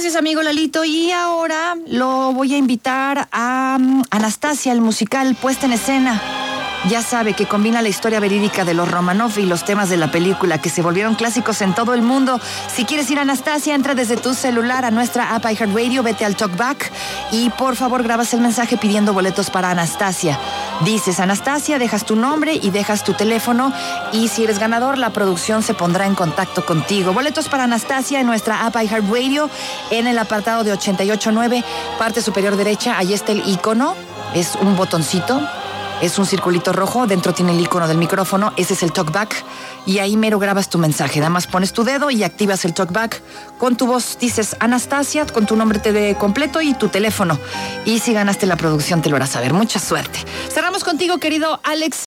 Gracias, amigo Lalito. Y ahora lo voy a invitar a Anastasia, el musical puesta en escena. Ya sabe que combina la historia verídica de los Romanov y los temas de la película que se volvieron clásicos en todo el mundo. Si quieres ir a Anastasia, entra desde tu celular a nuestra app iHeartRadio, vete al Talkback y por favor grabas el mensaje pidiendo boletos para Anastasia. Dices Anastasia, dejas tu nombre y dejas tu teléfono y si eres ganador, la producción se pondrá en contacto contigo. Boletos para Anastasia en nuestra app iHeartRadio en el apartado de 88.9, parte superior derecha, ahí está el icono, es un botoncito. Es un circulito rojo, dentro tiene el icono del micrófono, ese es el Talkback y ahí mero grabas tu mensaje. Nada más pones tu dedo y activas el Talkback. Con tu voz dices Anastasia, con tu nombre completo y tu teléfono. Y si ganaste la producción te lo hará saber. Mucha suerte. Cerramos contigo, querido Alex.